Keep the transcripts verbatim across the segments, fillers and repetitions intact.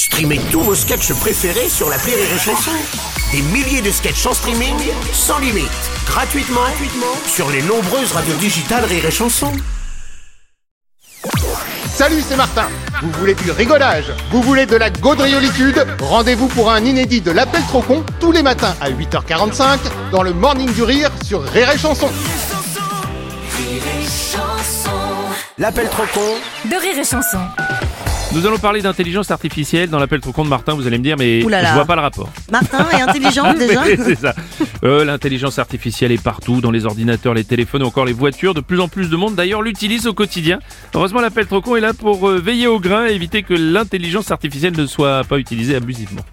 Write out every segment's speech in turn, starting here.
Streamez tous vos sketchs préférés sur l'appli Rire et Chanson. Des milliers de sketchs en streaming, sans limite, gratuitement, gratuitement sur les nombreuses radios digitales Rire et Chanson. Salut, c'est Martin. Vous voulez du rigolage? Vous voulez de la gaudriolitude? Rendez-vous pour un inédit de l'Appel trop con tous les matins à huit heures quarante-cinq dans le Morning du Rire sur Rire et Chanson. L'Appel trop con de Rire et Chanson. Nous allons parler d'intelligence artificielle dans l'appel trop con de Martin. Vous allez me dire, mais Oulala. je vois pas le rapport. Martin est intelligent déjà. Mais c'est ça. Euh, l'intelligence artificielle est partout, dans les ordinateurs, les téléphones ou encore les voitures. De plus en plus de monde d'ailleurs l'utilise au quotidien. Heureusement, l'appel trop con est là pour euh, veiller au grain et éviter que l'intelligence artificielle ne soit pas utilisée abusivement.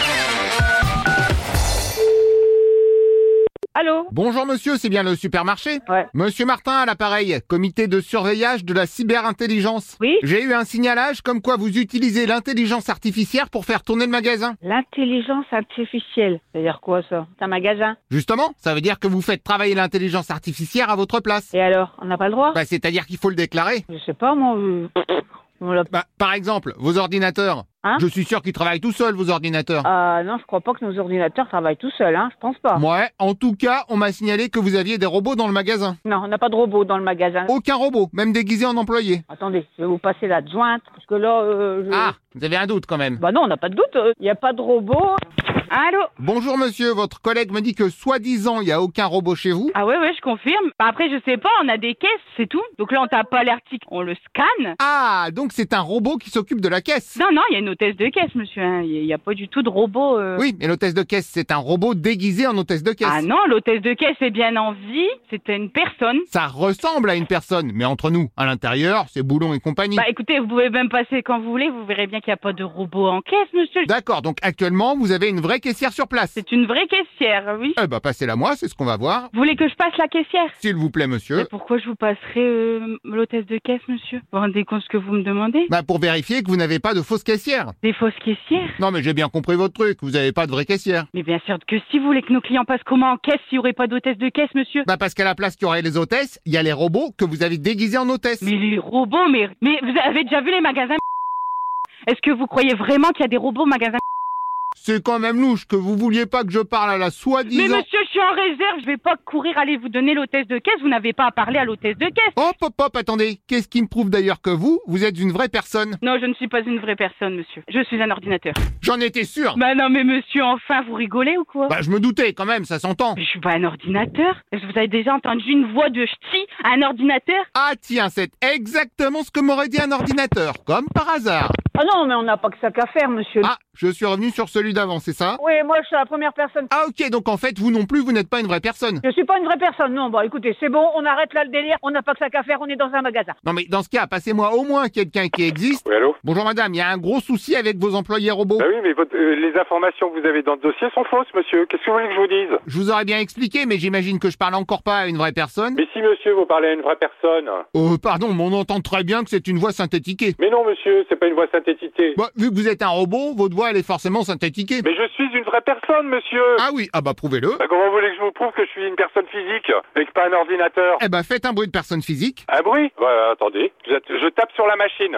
Allô? Bonjour monsieur, c'est bien le supermarché? Ouais. Monsieur Martin à l'appareil, comité de surveillage de la cyberintelligence. Oui? J'ai eu un signalage comme quoi vous utilisez l'intelligence artificielle pour faire tourner le magasin. L'intelligence artificielle, c'est-à-dire quoi ça? C'est un magasin? Justement, ça veut dire que vous faites travailler l'intelligence artificielle à votre place. Et alors, on n'a pas le droit? Bah, c'est-à-dire qu'il faut le déclarer. Je sais pas, moi... euh, on l'a- Bah, par exemple, vos ordinateurs. Hein? Je suis sûr qu'ils travaillent tout seuls, vos ordinateurs. Ah non, je crois pas que nos ordinateurs travaillent tout seuls, hein, je pense pas. Ouais, en tout cas, on m'a signalé que vous aviez des robots dans le magasin. Non, on n'a pas de robot dans le magasin. Aucun robot, même déguisé en employé. Attendez, je vais vous passer la jointe, parce que là... Euh, je- Ah, vous avez un doute quand même. Bah non, on n'a pas de doute, il n'y a pas de robot. Allô? Bonjour monsieur, votre collègue me dit que soi-disant, il n'y a aucun robot chez vous. Ah ouais, ouais, je confirme. Bah après, je sais pas, on a des caisses, c'est tout. Donc là, on tape pas l'article, on le scanne. Ah, donc c'est un robot qui s'occupe de la caisse. Non, non, il y a une hôtesse de caisse, monsieur. hein. Il n'y a pas du tout de robot. euh. Oui, mais l'hôtesse de caisse, c'est un robot déguisé en hôtesse de caisse. Ah non, l'hôtesse de caisse est bien en vie. C'était une personne. Ça ressemble à une personne, mais entre nous, à l'intérieur, c'est Boulon et compagnie. Bah écoutez, vous pouvez même passer quand vous voulez, vous verrez bien qu'il n'y a pas de robot en caisse, monsieur. D'accord, donc actuellement, vous avez une vraie caissière sur place. C'est une vraie caissière, oui. Eh bah, passez-la moi, c'est ce qu'on va voir. Vous voulez que je passe la caissière? S'il vous plaît, monsieur. Mais pourquoi je vous passerai euh, l'hôtesse de caisse, monsieur? Vous vous rendez compte ce que vous me demandez? Bah, pour vérifier que vous n'avez pas de fausse caissière. Des fausses caissières? Non, mais j'ai bien compris votre truc, vous n'avez pas de vraie caissière. Mais bien sûr que si vous voulez que nos clients passent comment en caisse s'il n'y aurait pas d'hôtesse de caisse, monsieur? Bah, parce qu'à la place qu'il y aurait les hôtesses, il y a les robots que vous avez déguisés en hôtesses. Mais les robots, mais, mais vous avez déjà vu les magasins? Est-ce que vous croyez vraiment qu'il y a des robots magasins? C'est quand même louche que vous vouliez pas que je parle à la Mais soi-disant... monsieur, je suis en réserve, je vais pas courir aller vous donner l'hôtesse de caisse, vous n'avez pas à parler à l'hôtesse de caisse. Hop, hop, hop, attendez. Qu'est-ce qui me prouve d'ailleurs que vous, vous êtes une vraie personne? Non, je ne suis pas une vraie personne, monsieur. Je suis un ordinateur. J'en étais sûr. Bah non, mais monsieur, enfin, vous rigolez ou quoi? Bah, je me doutais quand même, ça s'entend. Mais je suis pas un ordinateur. Est-ce que vous avez déjà entendu une voix de ch'ti à un ordinateur? Ah tiens, c'est exactement ce que m'aurait dit un ordinateur, comme par hasard. Ah non, mais on n'a pas que ça qu'à faire, monsieur. Ah, je suis revenu sur celui d'avant, c'est ça? Oui, moi, je suis la première personne. Ah ok, donc en fait, vous non plus, vous n'êtes pas une vraie personne. Je suis pas une vraie personne, non. Bon, écoutez, c'est bon, on arrête là le délire, on n'a pas que ça qu'à faire, on est dans un magasin. Non mais dans ce cas, passez-moi au moins quelqu'un qui existe. Oui, allô? Bonjour madame, il y a un gros souci avec vos employés robots. Bah oui, mais votre- euh, les informations que vous avez dans le dossier sont fausses, monsieur. Qu'est-ce que vous voulez que je vous dise? Je vous aurais bien expliqué, mais j'imagine que je parle encore pas à une vraie personne. Mais si, monsieur, vous parlez à une vraie personne. Oh pardon, mais on entend très bien que c'est une voix synthétiquée. Mais non, monsieur, c'est pas une voix synthétiquée. Bah, vu que vous êtes un robot, votre voix elle est forcément synthétiquée. Mais je suis une vraie personne, monsieur. Ah oui, ah bah prouvez-le. Bah comment vous voulez que je vous prouve que je suis une personne physique et que pas un ordinateur? Eh bah faites un bruit de personne physique. Un bruit? Bah attendez, je, je tape sur la machine.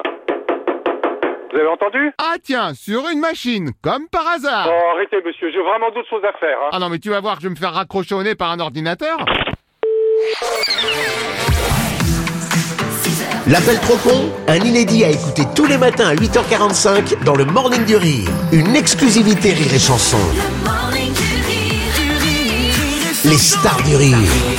Vous avez entendu? Ah tiens, sur une machine, comme par hasard. Oh, arrêtez, monsieur, j'ai vraiment d'autres choses à faire. Hein. Ah non mais tu vas voir que je vais me faire raccrocher au nez par un ordinateur. L'Appel trop con, un inédit à écouter tous les matins à huit heures quarante-cinq dans le Morning du Rire. Une exclusivité Rire et Chanson. Les stars du rire.